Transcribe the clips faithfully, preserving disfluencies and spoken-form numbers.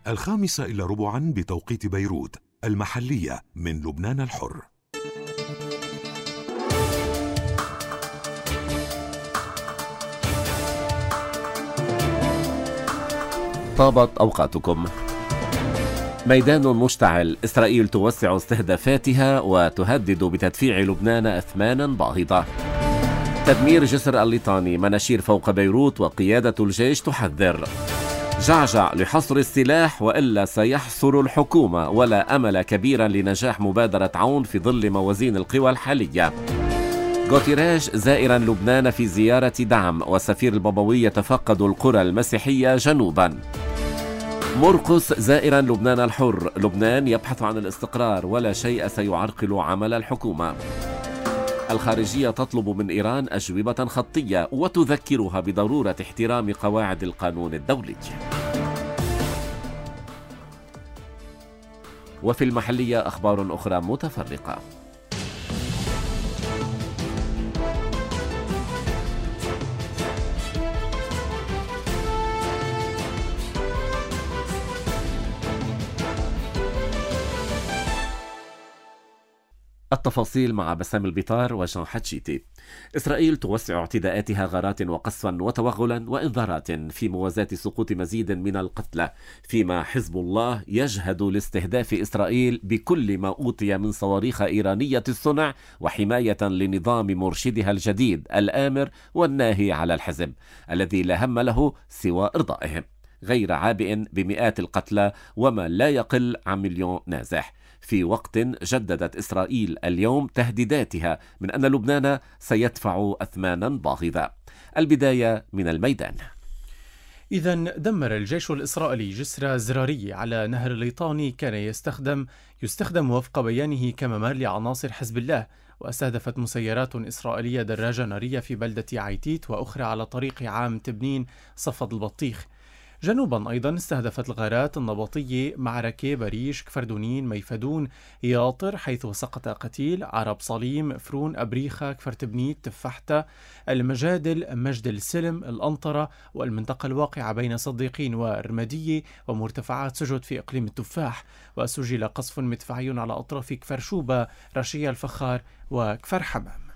الخامسة إلى ربعا بتوقيت بيروت المحلية من لبنان الحر. طابت أوقاتكم. ميدان مشتعل، إسرائيل توسع استهدافاتها وتهدد بتدفيع لبنان أثمانا باهظة. تدمير جسر الليطاني، مناشير فوق بيروت وقيادة الجيش تحذر. جعجع لحصر السلاح وإلا سيحصر الحكومة، ولا أمل كبيرا لنجاح مبادرة عون في ظل موازين القوى الحالية. غوتيريش زائرا لبنان في زيارة دعم، وسفير البابوي يتفقد القرى المسيحية جنوبا. مرقس زائرا لبنان الحر، لبنان يبحث عن الاستقرار ولا شيء سيعرقل عمل الحكومة. الخارجية تطلب من إيران أجوبة خطية وتذكرها بضرورة احترام قواعد القانون الدولي. وفي المحلية أخبار أخرى متفرقة. التفاصيل مع بسام البطار وجان حتشيتي. إسرائيل توسع اعتداءاتها غارات وقصفا وتوغلا وإنذارات في موازاة سقوط مزيد من القتلى، فيما حزب الله يجهد لاستهداف إسرائيل بكل ما أوتي من صواريخ إيرانية الصنع وحماية لنظام مرشدها الجديد الآمر والناهي على الحزب الذي لا هم له سوى إرضائهم، غير عابئ بمئات القتلى وما لا يقل عن مليون نازح، في وقت جددت إسرائيل اليوم تهديداتها من أن لبنان سيدفع أثمانا باهظة. البداية من الميدان. إذن دمر الجيش الإسرائيلي جسر زراري على نهر الليطاني كان يستخدم يستخدم وفق بيانه كممر لعناصر حزب الله، واستهدفت مسيرات إسرائيلية دراجة نارية في بلدة عيتيت وأخرى على طريق عام تبنين صفد البطيخ. جنوبا أيضا استهدفت الغارات النبطية معركة، بريش، كفردونين، ميفدون، ياطر حيث سقط قتيل، عرب صليم، فرون، أبريخة، كفرتبنيت، تفحتة، المجادل، مجد السلم، الأنطرة، والمنطقة الواقعة بين صديقين والرمادية ومرتفعات سجد في إقليم التفاح. وسجل قصف مدفعي على أطراف كفر شوبة، رشية الفخار وكفر حمام.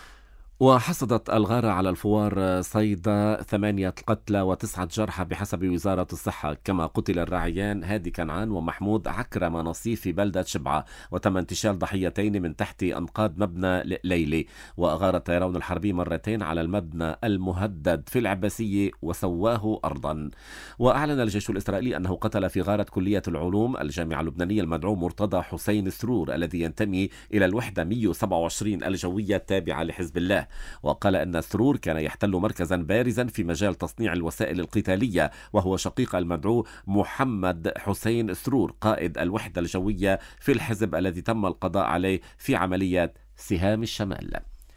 وحصدت الغارة على الفوار صيدا ثمانية قتلى وتسعة جرحى بحسب وزارة الصحة، كما قتل الراعيان هادي كنعان ومحمود عكرم نصيف في بلدة شبعة، وتم انتشال ضحيتين من تحت أنقاض مبنى ليلي. وأغار الطيران الحربي مرتين على المبنى المهدد في العباسية وسواه أرضا. وأعلن الجيش الإسرائيلي أنه قتل في غارة كلية العلوم الجامعة اللبنانية المدعو مرتضى حسين سرور الذي ينتمي إلى الوحدة مئة وسبعة وعشرين الجوية التابعة لحزب الله. وقال أن سرور كان يحتل مركزا بارزا في مجال تصنيع الوسائل القتالية، وهو شقيق المدعو محمد حسين سرور قائد الوحدة الجوية في الحزب الذي تم القضاء عليه في عملية سهام الشمال.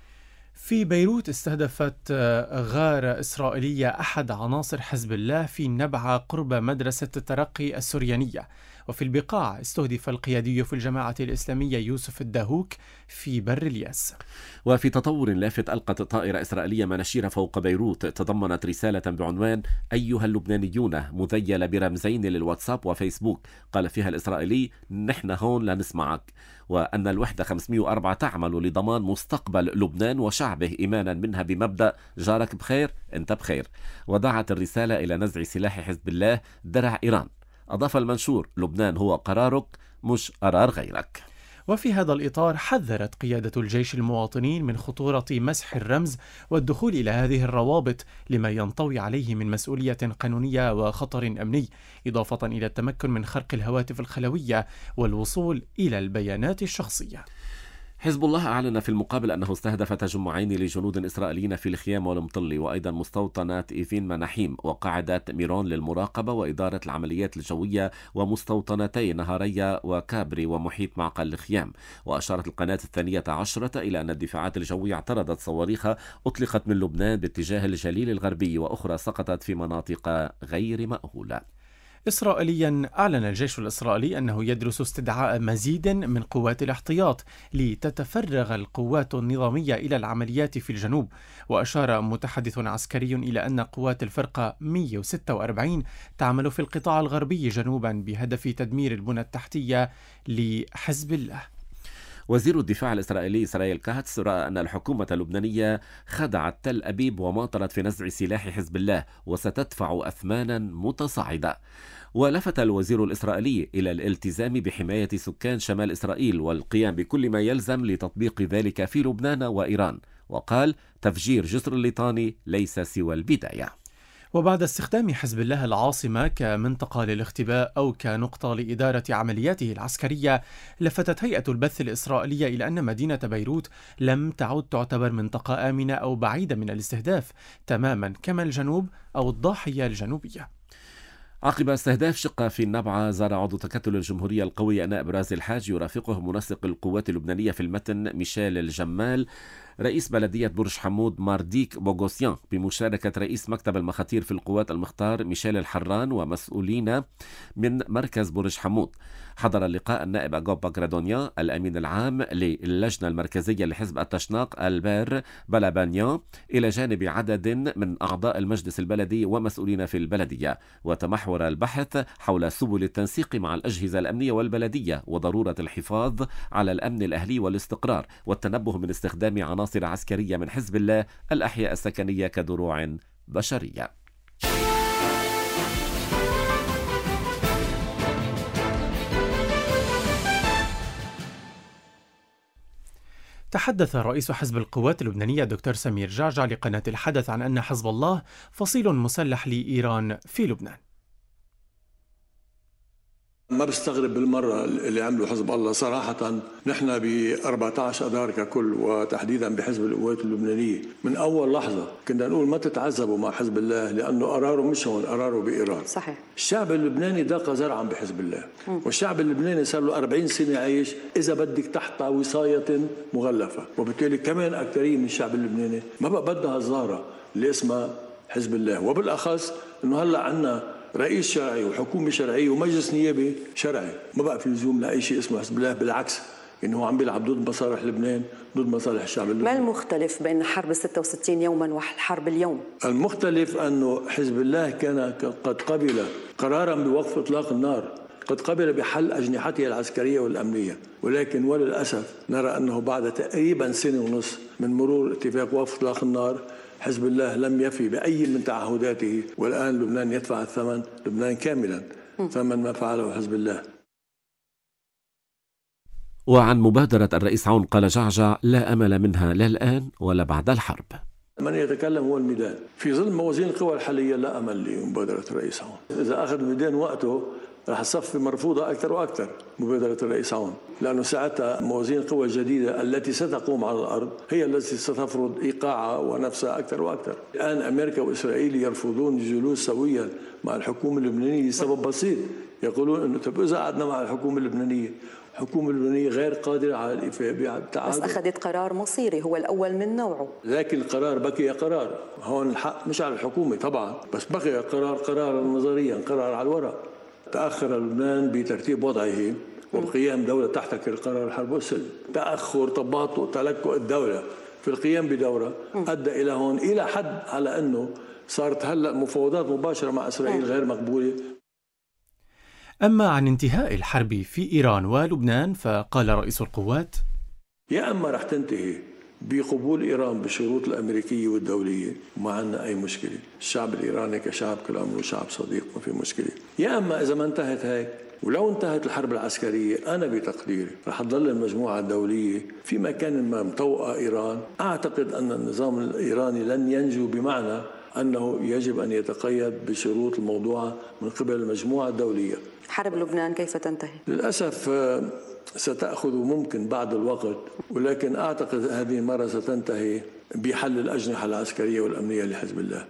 في بيروت استهدفت غارة إسرائيلية أحد عناصر حزب الله في نبعة قرب مدرسة الترقي السريانية. وفي البقاع استهدف القيادي في الجماعة الإسلامية يوسف الداهوك في بر الياس. وفي تطور لافت، ألقت طائرة إسرائيلية مناشير فوق بيروت تضمنت رسالة بعنوان أيها اللبنانيون مذيلة برمزين للواتساب وفيسبوك. قال فيها الإسرائيلي نحن هون لنسمعك، وأن الوحدة خمسمئة وأربعة تعمل لضمان مستقبل لبنان وشعبه إيمانا منها بمبدأ جارك بخير أنت بخير. ودعت الرسالة إلى نزع سلاح حزب الله درع إيران. أضاف المنشور لبنان هو قرارك مش قرار غيرك. وفي هذا الإطار حذرت قيادة الجيش المواطنين من خطورة مسح الرمز والدخول إلى هذه الروابط لما ينطوي عليه من مسؤولية قانونية وخطر أمني، إضافة إلى التمكن من خرق الهواتف الخلوية والوصول إلى البيانات الشخصية. حزب الله أعلن في المقابل أنه استهدف تجمعين لجنود إسرائيليين في الخيام والمطلي، وأيضا مستوطنات إيفين مناحيم وقاعدة ميرون للمراقبة وإدارة العمليات الجوية ومستوطنتي نهارية وكابري ومحيط معقل الخيام. وأشارت القناة الثانية عشرة إلى أن الدفاعات الجوية اعترضت صواريخ أطلقت من لبنان باتجاه الجليل الغربي وأخرى سقطت في مناطق غير مأهولة. إسرائيليا، أعلن الجيش الإسرائيلي أنه يدرس استدعاء مزيد من قوات الاحتياط لتتفرغ القوات النظامية إلى العمليات في الجنوب. وأشار متحدث عسكري إلى أن قوات الفرقة مئة وستة وأربعين تعمل في القطاع الغربي جنوبا بهدف تدمير البنى التحتية لحزب الله. وزير الدفاع الإسرائيلي إسرائيل كاتس رأى أن الحكومة اللبنانية خدعت تل أبيب وماطلت في نزع سلاح حزب الله وستدفع أثمانا متصاعدة. ولفت الوزير الإسرائيلي إلى الالتزام بحماية سكان شمال إسرائيل والقيام بكل ما يلزم لتطبيق ذلك في لبنان وإيران، وقال تفجير جسر الليطاني ليس سوى البداية. وبعد استخدام حزب الله العاصمة كمنطقة للاختباء أو كنقطة لإدارة عملياته العسكرية، لفتت هيئة البث الإسرائيلية إلى أن مدينة بيروت لم تعد تعتبر منطقة آمنة أو بعيدة من الاستهداف تماما كما الجنوب أو الضاحية الجنوبية. عقب استهداف شقة في النبعة، زار عضو تكتل الجمهورية القوي نائب رازي الحاج يرافقه منسق القوات اللبنانية في المتن ميشيل الجمال رئيس بلدية برج حمود مارديك بوغوسيان بمشاركة رئيس مكتب المخاتير في القوات المختار ميشيل الحران ومسؤولين من مركز برج حمود. حضر اللقاء النائب أجوب باغرادونيا الأمين العام للجنة المركزية لحزب التشناق البير بلابانيان إلى جانب عدد من أعضاء المجلس البلدي ومسؤولين في البلدية. وتمحور البحث حول سبل التنسيق مع الأجهزة الأمنية والبلدية وضرورة الحفاظ على الأمن الأهلي والاستقرار والتنبه من استخدام عناصر عسكرية من حزب الله الأحياء السكنية كدروع بشرية. تحدث رئيس حزب القوات اللبنانية دكتور سمير جعجع لقناة الحدث عن أن حزب الله فصيل مسلح لإيران في لبنان. ما بستغرب بالمرة اللي عملوا حزب الله صراحة. نحن ب أربعة عشر أذار ككل وتحديدا بحزب القوات اللبنانية من أول لحظة كنا نقول ما تتعذبوا مع حزب الله لأنه قراره مش هون، قراره بإيران. صحيح. الشعب اللبناني ضاق زرعا بحزب الله، م. والشعب اللبناني صار له أربعين سنة عايش إذا بدك تحت وصاية مغلفة، وبالتالي كمان أكثرية من الشعب اللبناني ما بقى بدها الزهرة اللي اسمها حزب الله. وبالأخص إنه هلا عنا رئيس شرعي وحكومة شرعية ومجلس نيابي شرعي، ما بقى في لزوم لأي شيء اسمه حزب الله، بالعكس إنه هو عم بيلعب ضد مصالح لبنان، ضد مصالح الشعب اللبناني. ما المختلف بين حرب ستة وستين يوما والحرب اليوم؟ المختلف أنه حزب الله كان قد قبل قرارا بوقف إطلاق النار، قد قبل بحل أجنحته العسكرية والأمنية، ولكن وللأسف نرى أنه بعد تقريبا سنة ونصف من مرور اتفاق وقف إطلاق النار حزب الله لم يفي بأي من تعهداته، والآن لبنان يدفع الثمن، لبنان كاملا ثمن ما فعله حزب الله. وعن مبادرة الرئيس عون قال جعجع لا أمل منها لا الآن ولا بعد الحرب. من يتكلم هو الميدان. في ظل موازين القوى الحالية لا أمل لمبادرة الرئيس عون. إذا أخذ الميدان وقته رح تصفي مرفوضة أكثر وأكثر مبادرة الرئيس عون، لأنه ساعتها موازين القوى الجديدة التي ستقوم على الأرض هي التي ستفرض إيقاعها ونفسها أكثر وأكثر. الآن أمريكا وإسرائيل يرفضون الجلوس سويا مع الحكومة اللبنانية لسبب بسيط، يقولون أنه طب إذا قعدنا مع الحكومة اللبنانية، الحكومة اللبنانية غير قادرة على الإيفاء بالتعهد، بس أخذت قرار مصيري هو الأول من نوعه، لكن القرار بقي قرار. هون الحق مش على الحكومة طبعا، بس بقي قرار قرارا نظريا، قرار على الورق. تأخر لبنان بترتيب وضعه وبقيام دولة تحتكر قرار الحرب والسلم. تأخر تباطؤ تلكؤ الدولة في القيام بدورة أدى إلى هون، إلى حد على أنه صارت هلأ مفاوضات مباشرة مع إسرائيل غير مقبولة. أما عن انتهاء الحرب في إيران ولبنان فقال رئيس القوات: يا أما رح تنتهي بقبول إيران بالشروط الأمريكية والدولية وما عندنا أي مشكلة، الشعب الإيراني كشعب كل عمره شعب صديق ما في مشكلة، يا أما إذا ما انتهت هيك ولو انتهت الحرب العسكرية أنا بتقديري رح تظل المجموعة الدولية في مكان ما مطوقة إيران. أعتقد أن النظام الإيراني لن ينجو، بمعنى أنه يجب أن يتقيد بشروط الموضوعة من قبل المجموعة الدولية. حرب لبنان كيف تنتهي؟ للأسف ستأخذ ممكن بعض الوقت، ولكن أعتقد هذه المرة ستنتهي بحل الأجنحة العسكرية والأمنية لحزب الله.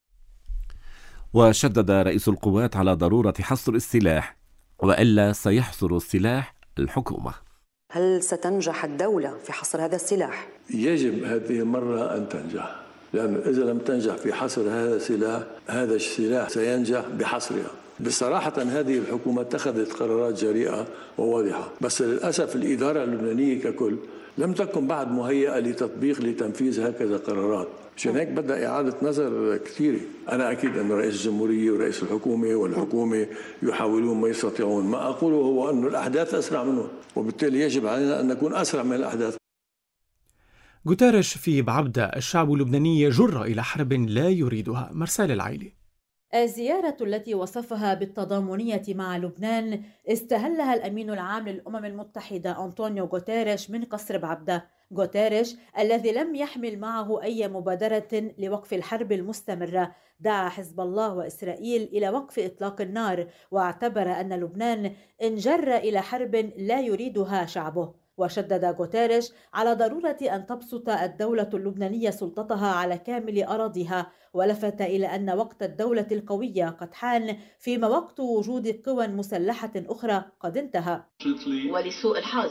وشدد رئيس القوات على ضرورة حصر السلاح، وإلا سيحصر السلاح الحكومة. هل ستنجح الدولة في حصر هذا السلاح؟ يجب هذه المرة أن تنجح، لأن إذا لم تنجح في حصر هذا السلاح، هذا السلاح سينجح بحصرها. بصراحة هذه الحكومة اتخذت قرارات جريئة وواضحة، بس للأسف الإدارة اللبنانية ككل لم تكن بعد مهيئة لتطبيق لتنفيذ هكذا قرارات. عشان هيك بدأ إعادة نظر كثيرة. أنا أكيد أن رئيس الجمهورية ورئيس الحكومة والحكومة يحاولون ما يستطيعون. ما أقوله هو أن الأحداث أسرع منهم، وبالتالي يجب علينا أن نكون أسرع من الأحداث. غوتيريش في بعبدة: الشعب اللبناني جر إلى حرب لا يريدها. مرسال العيلي. الزيارة التي وصفها بالتضامنية مع لبنان استهلها الأمين العام للأمم المتحدة أنطونيو غوتيريش من قصر بعبدة. غوتيريش الذي لم يحمل معه أي مبادرة لوقف الحرب المستمرة دعا حزب الله وإسرائيل إلى وقف إطلاق النار، واعتبر أن لبنان انجر إلى حرب لا يريدها شعبه. وشدد غوتيريش على ضرورة أن تبسط الدولة اللبنانية سلطتها على كامل أراضيها، ولفت إلى أن وقت الدولة القوية قد حان، فيما وقت وجود قوى مسلحة أخرى قد انتهى. ولسوء الحظ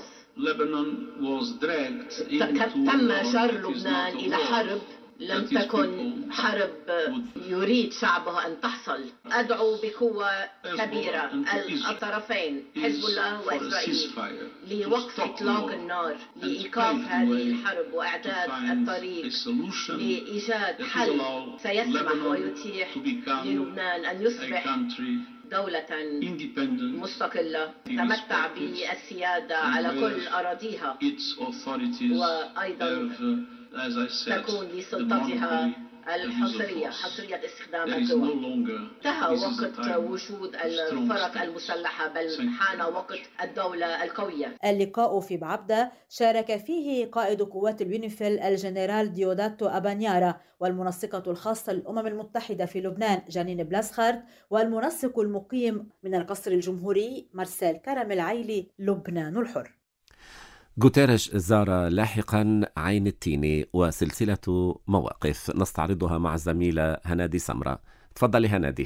تم جر لبنان إلى حرب لم تكن حرب يريد شعبه أن تحصل. أدعو بقوة كبيرة الطرفين حزب الله وإسرائيل لوقف إطلاق النار، لإيقاف هذه الحرب وإعداد الطريق لإيجاد حل سيسمح ويتيح للبنان أن يصبح دولة مستقلة تتمتع بالسيادة على كل أراضيها، وأيضا تكون لسلطتها الحصرية حصرية استخدام القوى. انتهى وقت وجود الفرق المسلحة، بل حان وقت الدولة القوية. اللقاء في بعبدة شارك فيه قائد قوات اليونيفيل الجنرال ديوداتو أبانيارا، والمنسقة الخاصة للأمم المتحدة في لبنان جانين بلاسخارت، والمنسق المقيم من القصر الجمهوري مرسال كرم العيلي. لبنان الحر. غوتيريش زار لاحقا عين التيني وسلسلة مواقف نستعرضها مع الزميلة هنادي سمرة. تفضلي هنادي.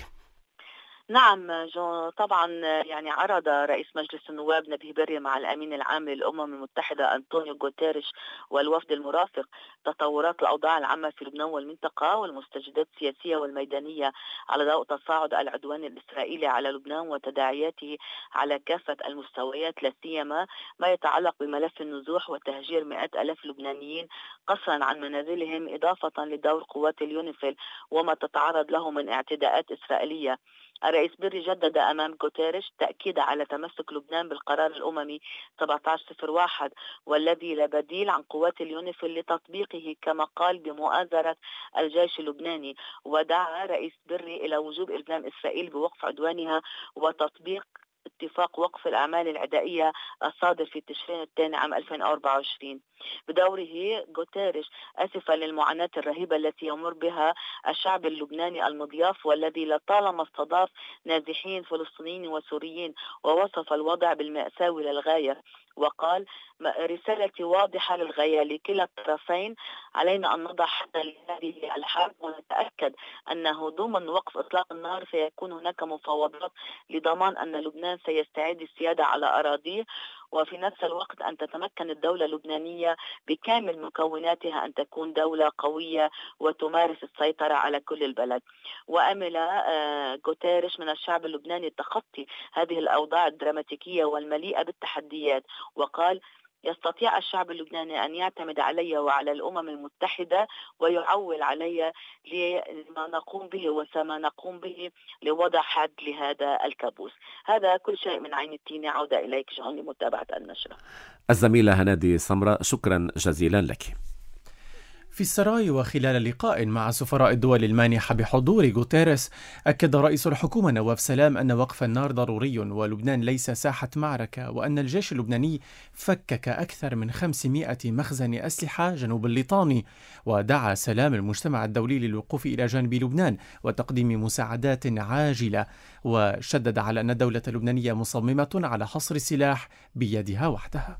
نعم جو، طبعا يعني عرض رئيس مجلس النواب نبيه بري مع الأمين العام للأمم المتحدة أنطونيو غوتيريش والوفد المرافق تطورات الأوضاع العامة في لبنان والمنطقة والمستجدات السياسية والميدانية على ضوء تصاعد العدوان الإسرائيلي على لبنان وتداعياته على كافة المستويات، لا سيما ما يتعلق بملف النزوح وتهجير مئات ألاف لبنانيين قسرا عن منازلهم، إضافة لدور قوات اليونيفيل وما تتعرض له من اعتداءات إسرائيلية. الرئيس بري جدد أمام غوتيريش تأكيد على تمسك لبنان بالقرار الأممي سبعة عشر صفر واحد والذي لا بديل عن قوات اليونيفيل لتطبيقه، كما قال بمؤازرة الجيش اللبناني. ودعا رئيس بري إلى وجوب إلزام إسرائيل بوقف عدوانها وتطبيق اتفاق وقف الأعمال العدائية الصادر في تشرين الثاني عام ألفين وأربعة وعشرين. بدوره غوتيريش أسف للمعاناة الرهيبة التي يمر بها الشعب اللبناني المضياف والذي لطالما استضاف نازحين فلسطينيين وسوريين، ووصف الوضع بالمأساوي للغاية، وقال: رسالتي واضحة للغاية لكلا الطرفين، علينا أن نضع حدا لهذه الحرب ونتأكد أنه ضمن وقف إطلاق النار سيكون هناك مفاوضات لضمان أن لبنان سيستعيد السيادة على أراضيه، وفي نفس الوقت أن تتمكن الدولة اللبنانية بكامل مكوناتها أن تكون دولة قوية وتمارس السيطرة على كل البلد. وأمل غوتيريش من الشعب اللبناني تخطي هذه الأوضاع الدراماتيكية والمليئة بالتحديات، وقال: يستطيع الشعب اللبناني أن يعتمد علي وعلى الأمم المتحدة ويعول علي لما نقوم به وسما نقوم به لوضع حد لهذا الكابوس. هذا كل شيء من عين التيني. عودة إليك جون لمتابعة النشرة. الزميلة هنادي سمرة، شكرا جزيلا لك. في السراي وخلال لقاء مع سفراء الدول المانحة بحضور غوتيريش، أكد رئيس الحكومة نواف سلام أن وقف النار ضروري ولبنان ليس ساحة معركة، وأن الجيش اللبناني فكك أكثر من خمسمائة مخزن أسلحة جنوب الليطاني. ودعا سلام المجتمع الدولي للوقوف إلى جانب لبنان وتقديم مساعدات عاجلة، وشدد على أن الدولة اللبنانية مصممة على حصر السلاح بيدها وحدها.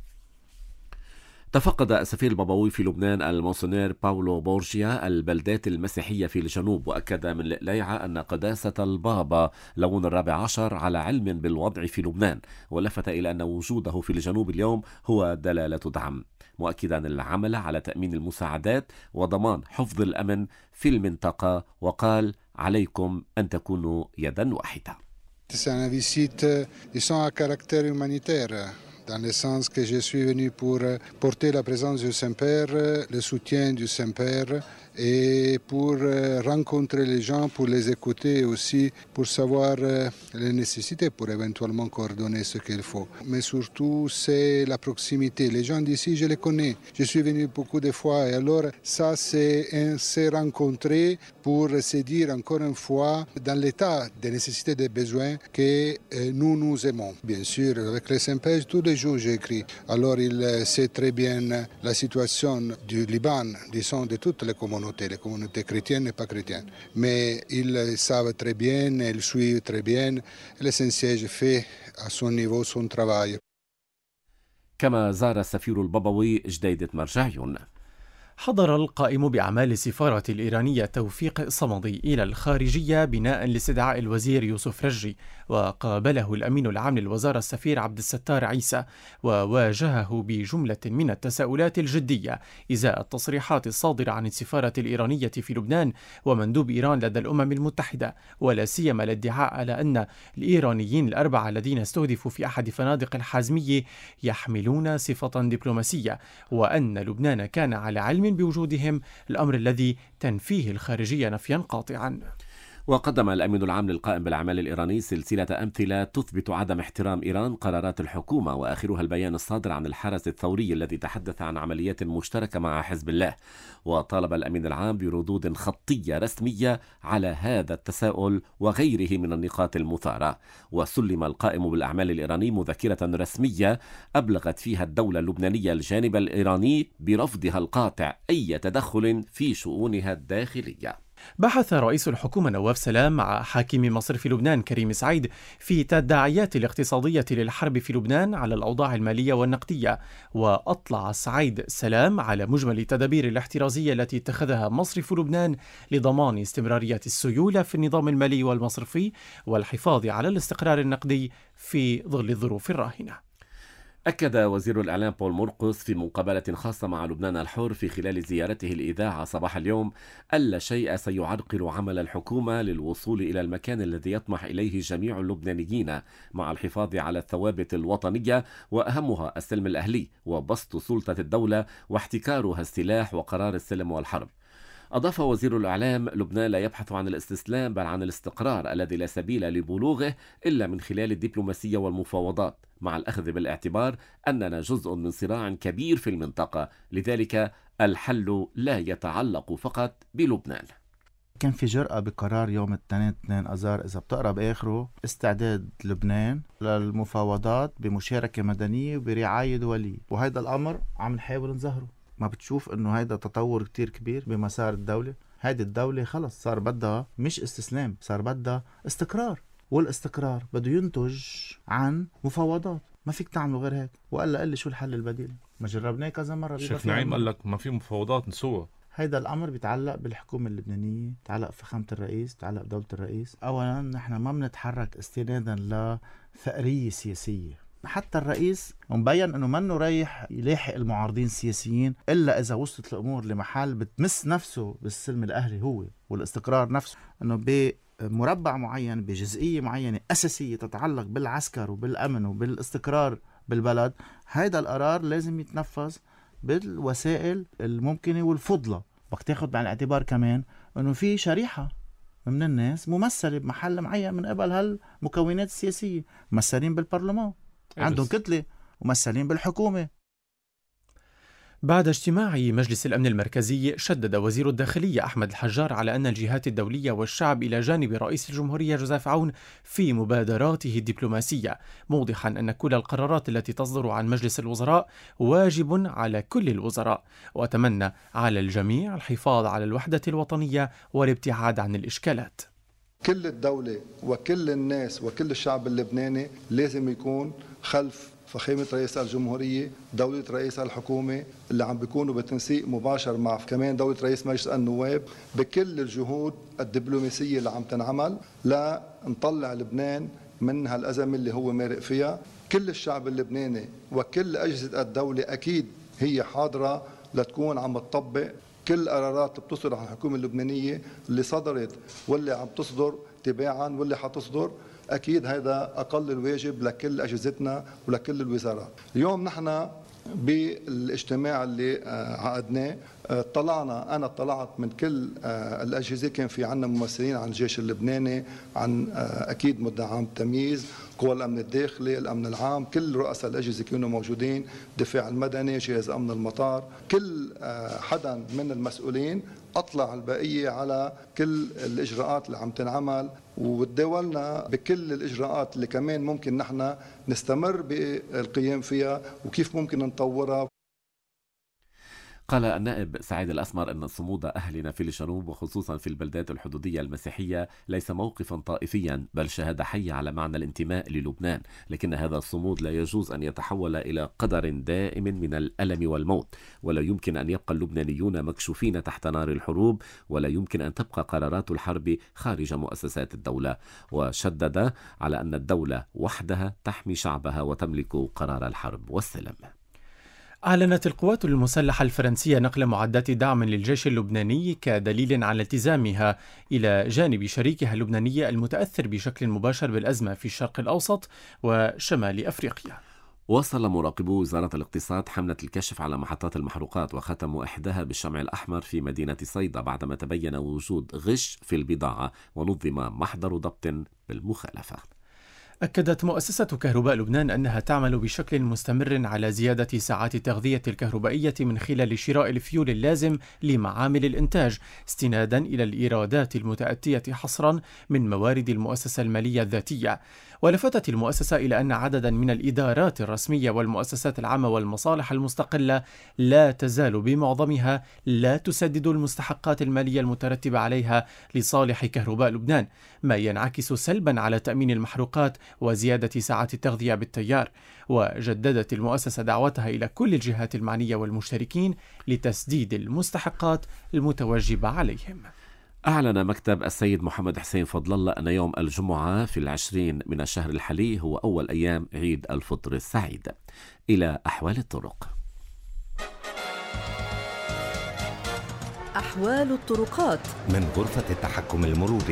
تفقد السفير البابوي في لبنان المونسونير باولو بورجيا البلدات المسيحية في الجنوب، وأكد من لقليعة أن قداسة البابا لون الرابع عشر على علم بالوضع في لبنان، ولفت إلى أن وجوده في الجنوب اليوم هو دلالة دعم، مؤكدا العمل على تأمين المساعدات وضمان حفظ الأمن في المنطقة، وقال: عليكم أن تكونوا يدا واحدة. C'est une visite, disons, à caractère humanitaire, dans le sens que je suis venu pour porter la présence du Saint-Père, le soutien du Saint-Père, et pour rencontrer les gens, pour les écouter aussi, pour savoir les nécessités, pour éventuellement coordonner ce qu'il faut. Mais surtout, c'est la proximité. Les gens d'ici, je les connais. Je suis venu beaucoup de fois, et alors ça, c'est se rencontrer pour se dire encore une fois, dans l'état des nécessités, des besoins, que nous nous aimons. Bien sûr, avec le Saint-Père, tous les jours j'écris. Alors il sait très bien la situation du Liban, disons, de toutes les communautés, les communautés chrétiennes et pas chrétiennes. Mais ils savent très bien, ils suivent très bien. Le Saint-Siège fait à son niveau son travail. كما زار السفير البابوي جديدة مرجعيون. حضر القائم بأعمال السفارة الإيرانية توفيق صمدي إلى الخارجية بناء لاستدعاء الوزير يوسف رجي، وقابله الأمين العام للوزارة السفير عبد الستار عيسى، وواجهه بجملة من التساؤلات الجدية إزاء التصريحات الصادرة عن السفارة الإيرانية في لبنان ومندوب إيران لدى الأمم المتحدة، ولا سيما الادعاء على أن الإيرانيين الأربعة الذين استهدفوا في أحد فنادق الحازمية يحملون صفة دبلوماسية، وأن لبنان كان على علم بوجودهم، الأمر الذي تنفيه الخارجية نفيا قاطعا. وقدم الأمين العام للقائم بالأعمال الإيراني سلسلة أمثلة تثبت عدم احترام إيران قرارات الحكومة، وآخرها البيان الصادر عن الحرس الثوري الذي تحدث عن عمليات مشتركة مع حزب الله. وطالب الأمين العام بردود خطية رسمية على هذا التساؤل وغيره من النقاط المثارة. وسلم القائم بالأعمال الإيراني مذكرة رسمية أبلغت فيها الدولة اللبنانية الجانب الإيراني برفضها القاطع أي تدخل في شؤونها الداخلية. بحث رئيس الحكومة نواف سلام مع حاكم مصرف لبنان كريم سعيد في تداعيات الاقتصادية للحرب في لبنان على الأوضاع المالية والنقدية، وأطلع سعيد سلام على مجمل التدابير الاحترازية التي اتخذها مصرف لبنان لضمان استمرارية السيولة في النظام المالي والمصرفي والحفاظ على الاستقرار النقدي في ظل الظروف الراهنة. أكد وزير الإعلام بول مرقس في مقابلة خاصة مع لبنان الحر في خلال زيارته الإذاعة صباح اليوم ألا شيء سيعرقل عمل الحكومة للوصول إلى المكان الذي يطمح إليه جميع اللبنانيين مع الحفاظ على الثوابت الوطنية، وأهمها السلم الأهلي وبسط سلطة الدولة واحتكارها السلاح وقرار السلم والحرب. أضاف وزير الإعلام: لبنان لا يبحث عن الاستسلام بل عن الاستقرار الذي لا سبيل لبلوغه إلا من خلال الدبلوماسية والمفاوضات، مع الأخذ بالاعتبار أننا جزء من صراع كبير في المنطقة، لذلك الحل لا يتعلق فقط بلبنان. كان في جرأة بقرار يوم الاثنين اثنين أذار إذا بتقرأ بآخره استعداد لبنان للمفاوضات بمشاركة مدنية وبرعاية دولية، وهذا الأمر عم نحاول نظهره. ما بتشوف انه هيدا تطور كتير كبير بمسار الدولة؟ هيدي الدولة خلص صار بدها مش استسلام، صار بدها استقرار، والاستقرار بده ينتج عن مفاوضات، ما فيك تعمله غير هيك. وقال قال لي شو الحل البديل؟ ما جربناه كذا مرة. شيخ نعيم قال لك ما في مفاوضات نسوى. هيدا الأمر بيتعلق بالحكومة اللبنانية، بيتعلق في فخامة الرئيس، بيتعلق بدولة الرئيس. أولا نحن ما بنتحرك استنادا لثأرية سياسية، حتى الرئيس مبين انه منه رايح يلاحق المعارضين السياسيين الا اذا وصلت الامور لمحل بتمس نفسه بالسلم الاهلي هو والاستقرار نفسه، انه بمربع معين بجزئيه معينه اساسيه تتعلق بالعسكر وبالامن وبالاستقرار بالبلد، هيدا القرار لازم يتنفذ بالوسائل الممكنه والفضله. بدك تاخذ بعين الاعتبار كمان انه في شريحه من الناس ممثله بمحل معين من قبل هالمكونات السياسيه، ممثلين بالبرلمان، عندهم كتلة، وممثلين بالحكومة. بعد اجتماع مجلس الأمن المركزي، شدد وزير الداخلية أحمد الحجار على أن الجهات الدولية والشعب إلى جانب رئيس الجمهورية جوزيف عون في مبادراته الدبلوماسية، موضحا أن كل القرارات التي تصدر عن مجلس الوزراء واجب على كل الوزراء، وأتمنى على الجميع الحفاظ على الوحدة الوطنية والابتعاد عن الإشكالات. كل الدولة وكل الناس وكل الشعب اللبناني لازم يكون خلف فخامة رئيس الجمهورية، دولة رئيس الحكومة اللي عم بيكونوا بتنسيق مباشر مع كمان دولة رئيس مجلس النواب بكل الجهود الدبلوماسية اللي عم تنعمل لنطلع لبنان من هالأزمة اللي هو مارق فيها. كل الشعب اللبناني وكل أجهزة الدولة أكيد هي حاضرة لتكون عم تطبق كل القرارات اللي بتصدر عن الحكومة اللبنانية اللي صدرت واللي عم تصدر تباعا واللي حتصدر أكيد هذا أقل الواجب لكل أجهزتنا ولكل الوزارات. اليوم نحن بالاجتماع اللي عقدناه طلعنا أنا طلعت من كل الأجهزة، كان في عنا ممثلين عن الجيش اللبناني، عن أكيد مدعم التمييز، قوى الأمن الداخلي، الأمن العام، كل رؤساء الأجهزة كانوا موجودين، الدفاع المدني، جهاز أمن المطار، كل حدا من المسؤولين أطلع البقية على كل الإجراءات اللي عم تنعمل، وتداولنا بكل الإجراءات اللي كمان ممكن نحن نستمر بالقيام فيها وكيف ممكن نطورها. قال النائب سعيد الأسمر أن صمود أهلنا في الجنوب وخصوصا في البلدات الحدودية المسيحية ليس موقفا طائفيا، بل شهادة حية على معنى الانتماء للبنان، لكن هذا الصمود لا يجوز أن يتحول إلى قدر دائم من الألم والموت، ولا يمكن أن يبقى اللبنانيون مكشوفين تحت نار الحروب، ولا يمكن أن تبقى قرارات الحرب خارج مؤسسات الدولة. وشدد على أن الدولة وحدها تحمي شعبها وتملك قرار الحرب والسلم. أعلنت القوات المسلحة الفرنسية نقل معدات دعم للجيش اللبناني كدليل على التزامها إلى جانب شريكها اللبناني المتأثر بشكل مباشر بالأزمة في الشرق الأوسط وشمال أفريقيا. وصل مراقبو وزارة الاقتصاد حملة الكشف على محطات المحروقات وختموا إحداها بالشمع الأحمر في مدينة صيدا بعدما تبين وجود غش في البضاعة ونظم محضر ضبط بالمخالفة. أكدت مؤسسة كهرباء لبنان أنها تعمل بشكل مستمر على زيادة ساعات التغذية الكهربائية من خلال شراء الفيول اللازم لمعامل الإنتاج، استنادا إلى الإيرادات المتأتية حصرا من موارد المؤسسة المالية الذاتية. ولفتت المؤسسة إلى أن عددا من الإدارات الرسمية والمؤسسات العامة والمصالح المستقلة لا تزال بمعظمها لا تسدد المستحقات المالية المترتبة عليها لصالح كهرباء لبنان، ما ينعكس سلبا على تأمين المحروقات وزيادة ساعات التغذية بالتيار. وجددت المؤسسة دعوتها إلى كل الجهات المعنية والمشتركين لتسديد المستحقات المتوجبة عليهم. أعلن مكتب السيد محمد حسين فضل الله أن يوم الجمعة في العشرين من الشهر الحالي هو أول أيام عيد الفطر السعيد. إلى أحوال الطرق. أحوال الطرقات من غرفة التحكم المروري.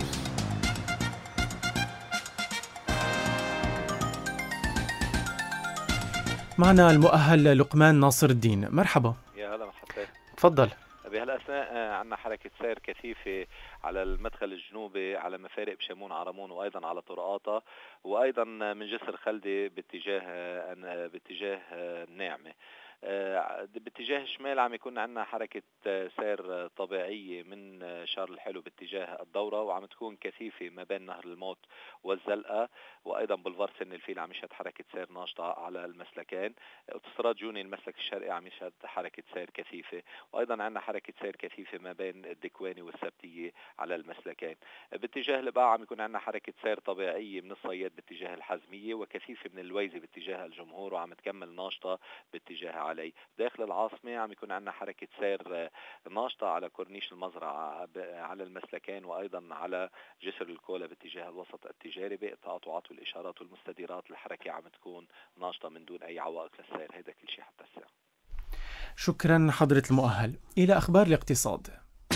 معنا المؤهل لقمان ناصر الدين، مرحبا. يا هلا مرحبا. تفضل. بهالأثناء عندنا حركة سير كثيفة على المدخل الجنوبي على مفارق بشمون عرمون وأيضا على طرقاتها، وأيضا من جسر خلدي باتجاه باتجاه الناعمة. باتجاه الشمال عم يكون عندنا حركة سير طبيعية من شارل الحلو باتجاه الدورة، وعم تكون كثيفة ما بين نهر الموت والزلقة، وأيضا بلفار سن الفيل عم يشهد حركة سير ناشطة على المسلكين. اوتوستراد جوني المسلك الشرقي عم يشهد حركة سير كثيفة، وأيضا عندنا حركة سير كثيفة ما بين الدكواني والسبتية على المسلكين. باتجاه الباع عم يكون عندنا حركة سير طبيعية من الصياد باتجاه الحزمية، وكثيفة من الويزة باتجاه الجمهور، وعم تكمل ناشطة باتجاه علي. داخل العاصمة عم يكون عندنا حركة سير ناشطة على كورنيش المزرعة على المسلكين، وأيضا على جسر الكولا باتجاه الوسط التجاري. باقي التقاطعات والإشارات والمستديرات الحركة عم تكون ناشطة من دون أي عوائق للسير. هذا كل شيء حتى الساعة. شكرا حضرة المؤهل. إلى أخبار الاقتصاد.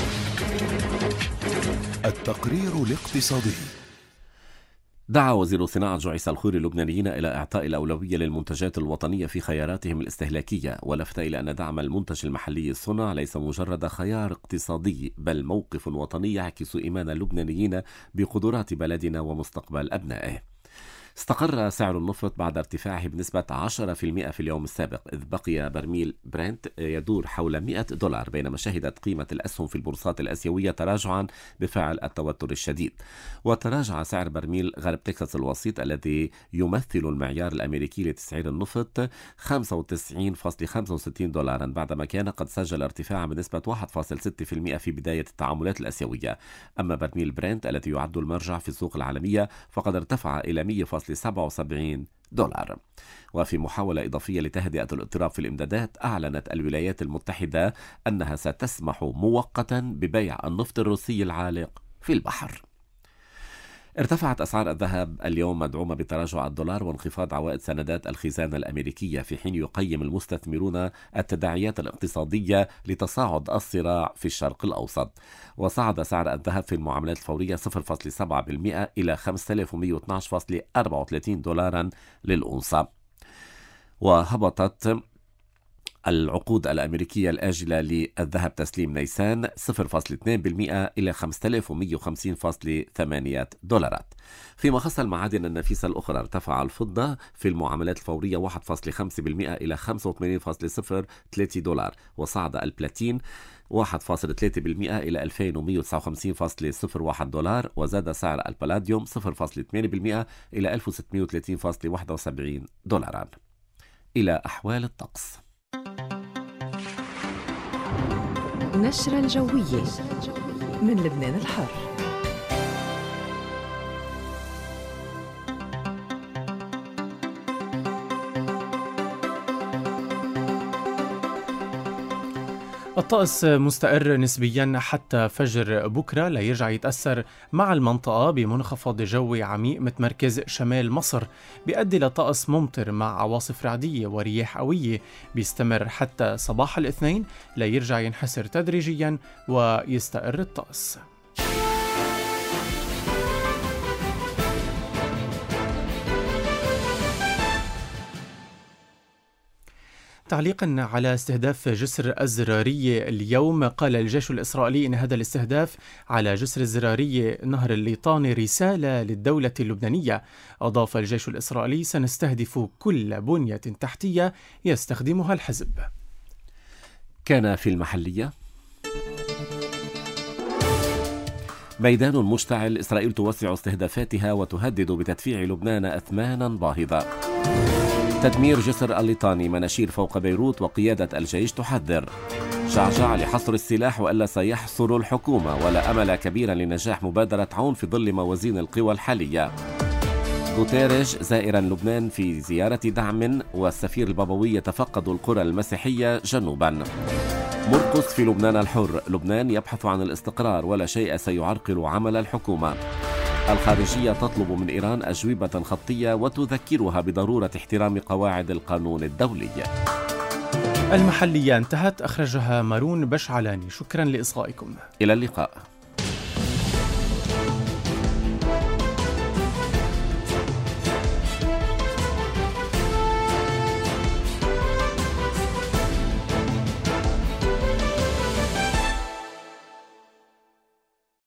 التقرير الاقتصادي. دعا وزير الصناعة جعيس الخوري اللبنانيين إلى إعطاء الأولوية للمنتجات الوطنية في خياراتهم الاستهلاكية، ولفت إلى أن دعم المنتج المحلي الصنع ليس مجرد خيار اقتصادي، بل موقف وطني يعكس إيمان اللبنانيين بقدرات بلدنا ومستقبل أبنائه. استقر سعر النفط بعد ارتفاعه بنسبة عشرة بالمئة في اليوم السابق، إذ بقي برميل برنت يدور حول مئة دولار، بينما شهدت قيمة الأسهم في البورصات الآسيوية تراجعا بفعل التوتر الشديد. وتراجع سعر برميل غرب تكساس الوسيط الذي يمثل المعيار الأمريكي لتسعير النفط خمسة وتسعين فاصلة خمسة وستين دولارا، بعدما كان قد سجل ارتفاعا بنسبة واحد فاصلة ستة بالمئة في بداية التعاملات الآسيوية. أما برميل برنت الذي يعد المرجع في السوق العالمية فقد ارتفع إلى مئة فاصلة سبعة وسبعين دولار. وفي محاولة إضافية لتهدئة الاضطراب في الإمدادات، أعلنت الولايات المتحدة أنها ستسمح مؤقتا ببيع النفط الروسي العالق في البحر. ارتفعت أسعار الذهب اليوم مدعومة بتراجع الدولار وانخفاض عوائد سندات الخزانة الأمريكية، في حين يقيم المستثمرون التداعيات الاقتصادية لتصاعد الصراع في الشرق الأوسط. وصعد سعر الذهب في المعاملات الفورية صفر فاصلة سبعة بالمئة إلى خمسة آلاف ومئة واثني عشر فاصلة أربعة وثلاثين دولارا للأونصة. وهبطت العقود الأمريكية الآجلة للذهب تسليم نيسان صفر فاصلة اثنين بالمئة إلى خمسة آلاف ومئة وخمسين فاصلة ثمانية دولارات. فيما خص المعادن النفيسة الأخرى، ارتفع الفضة في المعاملات الفورية واحد فاصلة خمسة بالمئة إلى خمسة وثمانين فاصلة صفر ثلاثة دولار، وصعد البلاتين واحد فاصلة ثلاثة بالمئة إلى ألفين ومئة وتسعة وخمسين فاصلة صفر واحد دولار، وزاد سعر البلاديوم صفر فاصلة ثمانية بالمئة إلى ألف وستمئة وثلاثين فاصلة واحد وسبعين دولارا. إلى أحوال الطقس. نشرة الجوية من لبنان الحر. الطقس مستقر نسبيا حتى فجر بكرة، لا يرجع يتأثر مع المنطقة بمنخفض جوي عميق متمركز شمال مصر، بيؤدي لطقس ممطر مع عواصف رعدية ورياح قوية بيستمر حتى صباح الاثنين، لا يرجع ينحسر تدريجيا ويستقر الطقس. تعليقا على استهداف جسر الزرارية اليوم، قال الجيش الإسرائيلي إن هذا الاستهداف على جسر الزرارية نهر الليطاني رسالة للدولة اللبنانية. أضاف الجيش الإسرائيلي: سنستهدف كل بنية تحتية يستخدمها الحزب. كان في المحلية: ميدان مشتعل، إسرائيل توسع استهدافاتها وتهدد بتدفيع لبنان أثمانا باهظة. تدمير جسر الليطاني، مناشير فوق بيروت وقيادة الجيش تحذر. جعجع لحصر السلاح وإلا سيحصر الحكومة، ولا أمل كبيرا لنجاح مبادرة عون في ظل موازين القوى الحالية. غوتيريش زائرا لبنان في زيارة دعم، والسفير البابوي يتفقد القرى المسيحية جنوبا. مرقس في لبنان الحر، لبنان يبحث عن الاستقرار ولا شيء سيعرقل عمل الحكومة. الخارجية تطلب من إيران أجوبة خطية وتذكرها بضرورة احترام قواعد القانون الدولي. المحلية انتهت، أخرجها مارون بشعلاني. شكرا لإصغائكم. إلى اللقاء.